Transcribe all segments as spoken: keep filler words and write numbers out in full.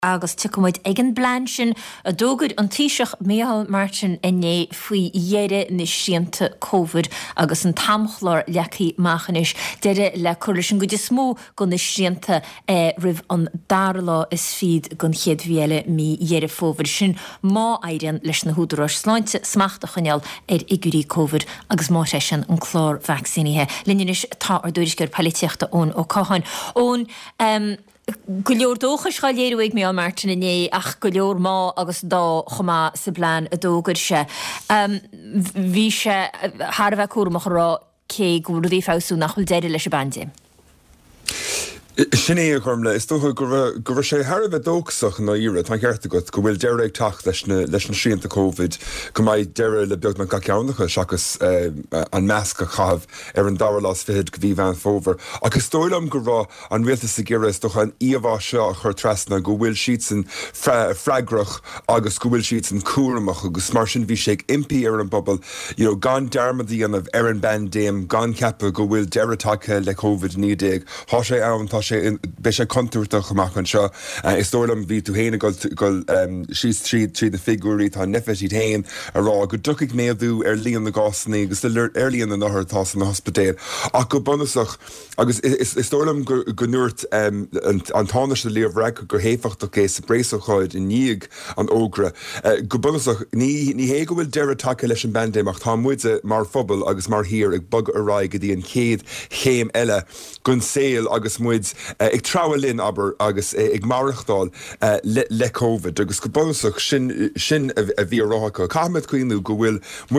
agus tuid igen blansin a dógad an tíiseach Micheál Martin inné faoi dhéire na síanta COVID agus an tamchlár lechaí machanis deire le chuirisin go de smó go na síanta rih an darlá is fiad gon chéadhhéile mí dhéire fóbhar sin má éireann leis na húdarrás sláinte smachta chuneal ar igurí COVID agus má sé sin an chlár vaccínithe. Linneis tá ar dúris gur palíteachta ón ó cáhain. Ón go leor dócha schaléirúig Micheál Martin inné ach go leor má agus dá chomá sa bláin a dógur se. Bhí se thar bheith cuaramach rá cé go ruí fású nachfuil deidir leis a bandé. Sinné a chumle, is tócha gur sé tharbh dógsach na íire, tá ceartta go go bhfuil deir ag tacht leis na síanta COVID, go mbeidh deire le beag na gaceannacha seachas an measc a chahabh ar an dáirlás fihead go bhí bhean fóbhar. Agus tóilm go rá an rialtas sa ggéire is tócha an íomhá seo a chur trasna go bhfuil siad san freigrach agus go bhfuil siad san cuaramach agus mar sin bhí sé impi ar an bobbal, gan dearmadí anmh ar an bandéim, gan ceappa go bhfuil deire take le COVID ní déag, há sé ann tá sé be sé contúirtach amach an seo. Is tólam bhí tú héna goil síos tríd tríd na figúirí tá nefis iad hain a rá go ducaigh méadú ar líon na gásannaí agus ar líon na nachirtá san na hospedéir. Ach go bunasach agus is tólam go nuirt an tánas na líomhreacha gur héfachtach é sa bréasacháid in níag an ógra. Go bunasach ní hé go bhfuil deire take leis an bandéim ach tá muide mar phobal agus mar hir ag bag ará go dtí an céad chéim eile gon saoil agus muid ag trálinn aber agus ag marachtáil le COVID agus go bonach sin a bhí rácha. Caimiid cuoinú go bhfuil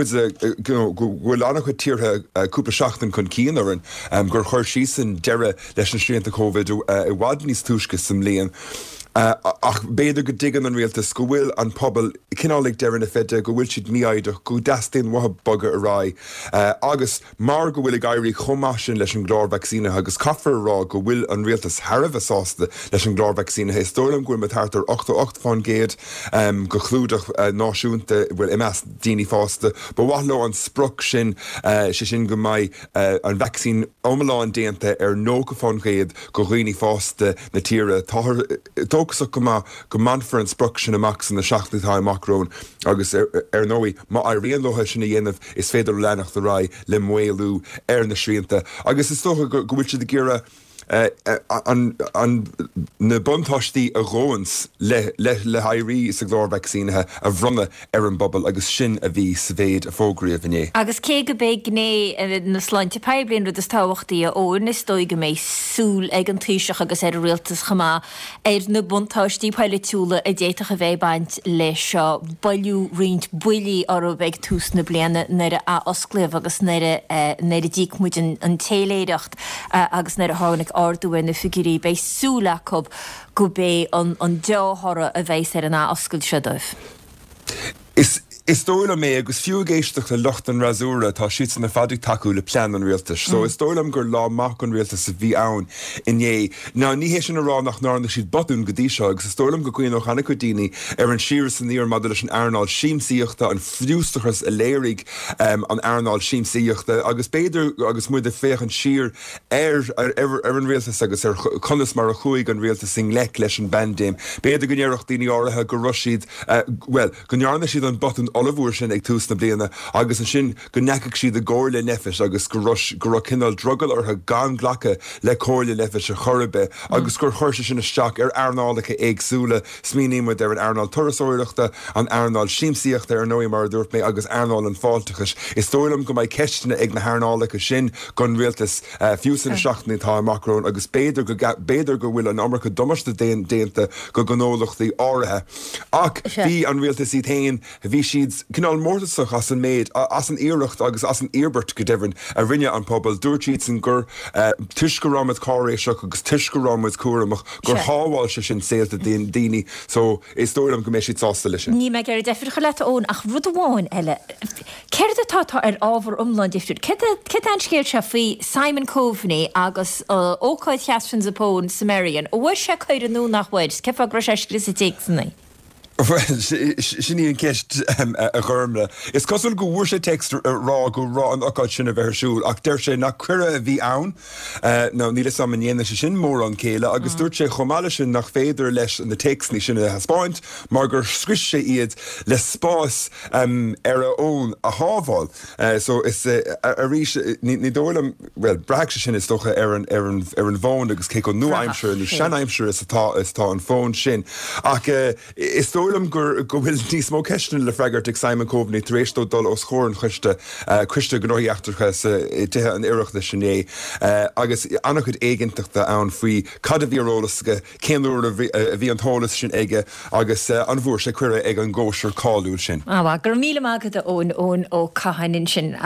go bhfuil annach chu tíortha cúpla seachtain chun cíanarin gur chuir síosan deire leis an sríanta COVID i bhhad níos túisce sam líon. Uh, ach beidir go digan an rialtas go bhfuil an pobl cinálaigh deir na fide go bhfuil siad míaideach go dastain watha boga ará. Uh, agus mar go bhfuil ag éirí chomásin leis an glár vaccíne agus caffar rá go bhfuil an rialtas Haribh asásta leis an glár vaccíne. Is tólam go mit tartar ochta ocht fan géad um, go chlúdach uh, náisiúnta bhfuil M S daoine fásta, ba wathló an spruc sin uh, sé sin go mbeidh uh, an vaccín omláin déanta ar nó go fan géad go rií fásta na tíre táthar Tógsa go go manfar an spruc sin amach san na seachtaitá amachrón agus ar nóí má a rion lotha sin na dhéanamh is féidir lenacht a rá le mhaolú ar na sríanta. Agus is tócha go bhfuil siad ggéire Uh, uh, an, an na buntáistí a róins le, le, le hairí sa glár vaccínethe a bhrunne ar an bobbal agus sin a bhí sa bhéad a fógraí a bhné. Agus cé go bé gné na sláinte peblion rud is táhachttaí a óin is dói go méid súl ag an tíiseach agus ar rialtas chamá ar na buntáistí peile túla a déiteach a bheith baint le seo bailú riint builí ar ó bheith tús na bliana nar a oscléamh agus nar a díc muid an téléireacht agus nar a hánig ardúin na figurí bei súlacob go bé an deáthra a bheith ar an á oscail siadamh. Is Is dóla mé agus fiú géisteach le locht an rasúra tá siad na fadú taú le plean an rialtas. So is dólam gur lá mac an rialtas sa bhí ann inné. Ná ní hé sin ará nach nána siad botún go dtí seo, agus is dólam go cuioin ó chana daoine ar an siras san níor mad leis an airnáil síimsíochta an fiústachas a léirigh um, an airnáil síimsíochta agus béidir agus muid a féch an siar ar ar an rialtas agus ar conas mar a chuig an rialtas sing lech leis an bandéim. Béidir go nearach daoine áirithe go ruisiad uh, well, go nearna siad an botún olahúir sin ag tús na bliana agus an sin go necaigh siad a gcóirle nefis agus go gur cinál drogal ar gan ghlacha le cóirle nefis a chorbe agus gur chuirse sin isteach ar airnálacha éagsúla smínímuid ar an airnáil turasóireachta an airnáil síimsíochta ar nóí mar dúirt mé agus airnáil an fáiltachas. Is tóilm go mbeidh ceistena ag na airnálacha sin gon rialtas uh, fiúsan seachtaí tá amachrón agus béidir go béidir go bhfuil an amarcha dumarsta déanta go gnólachtaí áirithe. Ach bhí an rialtas iad hain bhí siad cinál mórtasach as an méid as an éireacht agus as an éirbert go dibhann a rinne an pobal dúirtíad san gur uh, tuisgorámid cáréiseach agus tuisgorámid cuaramach gur hábháil se sin saolta daoine, so is dóilam go mé siad sásta lei sin. Ní me gur deifir go leat ón ach rud amháin eile. Ceir atá ar ábhar umláin difriúd. Cé an scéil se faoi Simon Coveney agus ócáid cheasfinn zapón Sumerian ó bhfuil se chuir an nó nach bhaid, cefa gro sé scris a téicsanna. Sinní an ceist a chumle. Is cosúil go bhúair sé text rá go rá an aáid sinna bheitsúil, ach deir sé nach cuire a bhí ann nó níle sam dhéana sé sin mór an céile, agus dúirt sé chomáile sin nach féidir leis na textní sinna haspáint, mar gur scris sé iad le spás ar a ón a hábháil. So is a rís ní dólam well brag sé sin is docha ar an ar an bhón agus cé go nuaimseir nó seaimseir is tá an fón sin. Ach is dólam gur go bhfuil níos mó ceistin le freigart ag Simon Coveney tréistó dul os chóir an chuiste chuiste gnóíachtarchas tuthe an iireach na sinné agus annach chud éigeintachta ann faoi cad a bhírólas go céanúir a bhí an tálas sin aige agus an bhúair sé cuire ag an ggóisiir cáúil sin. Á gur míle mágad ón ón ó caihainn sin